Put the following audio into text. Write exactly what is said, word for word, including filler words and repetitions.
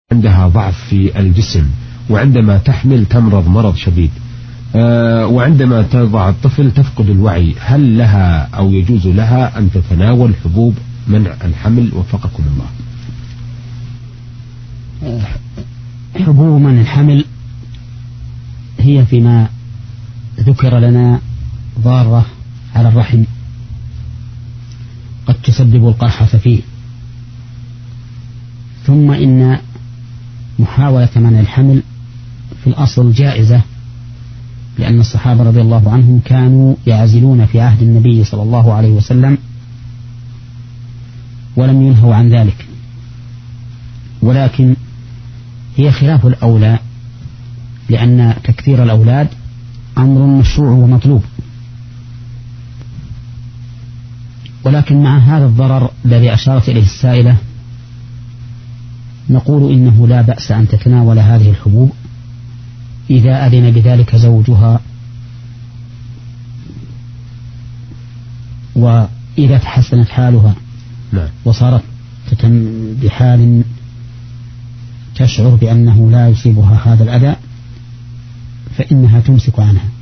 عندها ضعف في الجسم، وعندما تحمل تمرض مرض شديد، أه وعندما تضع الطفل تفقد الوعي، هل لها أو يجوز لها أن تتناول حبوب منع الحمل وفقكم الله؟ حبوب منع الحمل هي فيما ذكر لنا ضارة على الرحم قد تسبب القرحة فيه، ثم إن محاولة منع الحمل في الأصل جائزة، لأن الصحابة رضي الله عنهم كانوا يعزلون في عهد النبي صلى الله عليه وسلم ولم ينهوا عن ذلك، ولكن هي خلاف الأولى، لأن تكثير الأولاد أمر مشروع ومطلوب، ولكن مع هذا الضرر الذي أشارت إليه السائلة نقول إنه لا بأس أن تتناول هذه الحبوب إذا أذن بذلك زوجها، وإذا تحسنت حالها وصارت بحال تشعر بأنه لا يصيبها هذا الأذى فإنها تمسك عنها.